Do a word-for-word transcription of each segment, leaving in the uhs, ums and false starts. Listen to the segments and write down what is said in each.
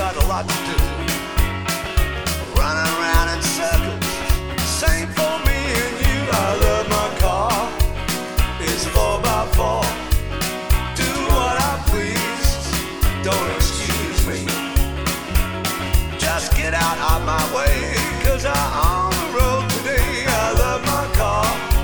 got a lot to do. Running around in circles, same for me and you. I love my car, it's four by four. Do what I please, don't excuse me. Just get out of my way, cause I'm on the road today. I love my car.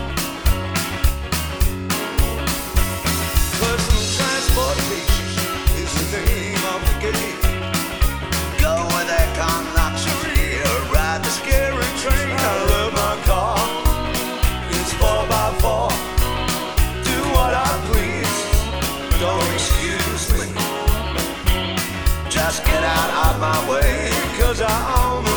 Personal transportation is the name of the game. Go where they come luxury, or ride the scary train. I love my car, it's four by four. Do what I please, don't excuse me. Just get out of my way, cause I own the